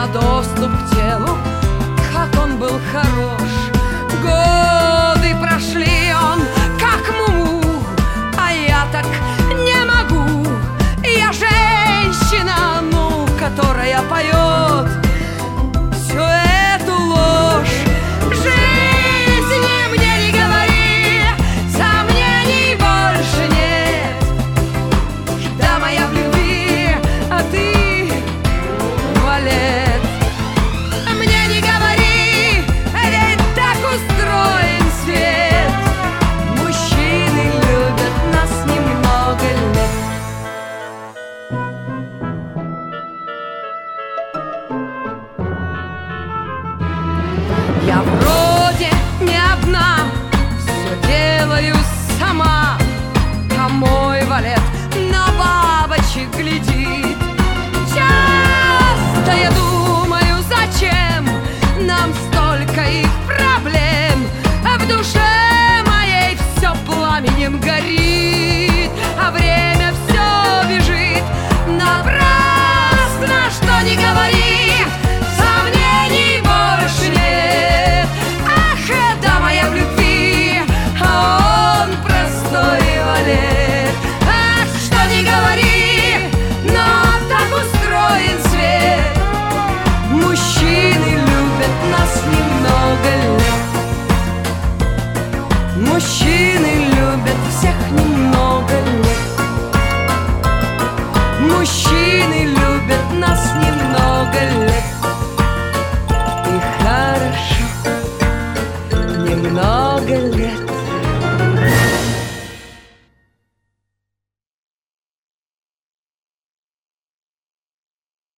на доступ к телу, как он был хорош. Годы прошли, он как муму, а я так не могу. Я женщина, ну, которая поет всю эту ложь. Жизни мне не говори, сомнений больше нет. Да, моя в любви, а ты валет. Мне не говори, ведь так устроен свет. Мужчины любят нас немного лет. Я вроде не одна, все делаю сама, а мой валет на бабочек глядит. Часто я думаю, зачем нам столько их проблем. В душе моей все пламенем горит, а время все бежит. Напрасно, что не говори.